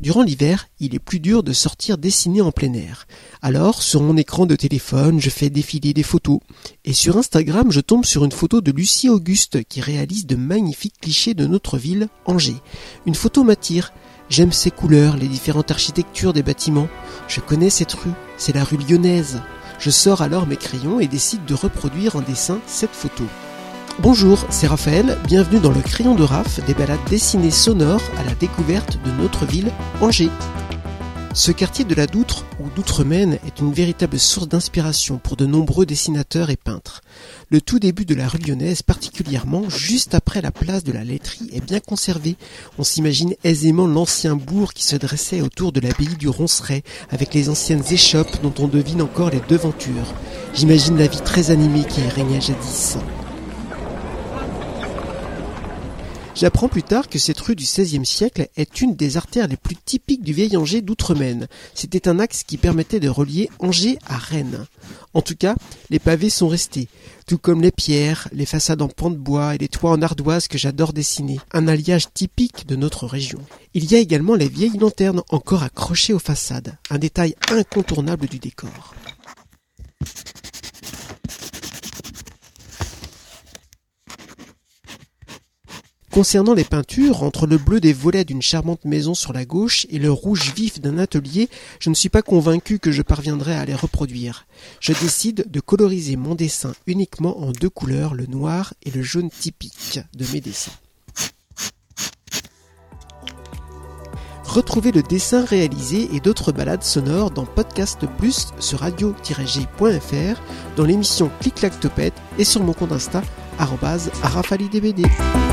Durant l'hiver, il est plus dur de sortir dessiner en plein air. Alors, sur mon écran de téléphone, je fais défiler des photos. Et sur Instagram, je tombe sur une photo de Lucie Auguste qui réalise de magnifiques clichés de notre ville, Angers. Une photo m'attire. J'aime ses couleurs, les différentes architectures des bâtiments. Je connais cette rue, c'est la rue Lyonnaise. Je sors alors mes crayons et décide de reproduire en dessin cette photo. Bonjour, c'est Raphaël, bienvenue dans le Crayon de Raph, des balades dessinées sonores à la découverte de notre ville, Angers. Ce quartier de la Doutre, ou d'Outremaine, est une véritable source d'inspiration pour de nombreux dessinateurs et peintres. Le tout début de la rue Lyonnaise, particulièrement juste après la place de la laiterie, est bien conservé. On s'imagine aisément l'ancien bourg qui se dressait autour de l'abbaye du Ronceret, avec les anciennes échoppes dont on devine encore les devantures. J'imagine la vie très animée qui y régnait jadis. J'apprends plus tard que cette rue du XVIe siècle est une des artères les plus typiques du vieil Angers d'Outremaine. C'était un axe qui permettait de relier Angers à Rennes. En tout cas, les pavés sont restés, tout comme les pierres, les façades en pan de bois et les toits en ardoise que j'adore dessiner, un alliage typique de notre région. Il y a également les vieilles lanternes encore accrochées aux façades, un détail incontournable du décor. Concernant les peintures, entre le bleu des volets d'une charmante maison sur la gauche et le rouge vif d'un atelier, je ne suis pas convaincu que je parviendrai à les reproduire. Je décide de coloriser mon dessin uniquement en deux couleurs, le noir et le jaune typique de mes dessins. Retrouvez le dessin réalisé et d'autres balades sonores dans Podcast Plus sur radio-g.fr, dans l'émission Clic-Clac Topette et sur mon compte Insta @RaphaëlDBD.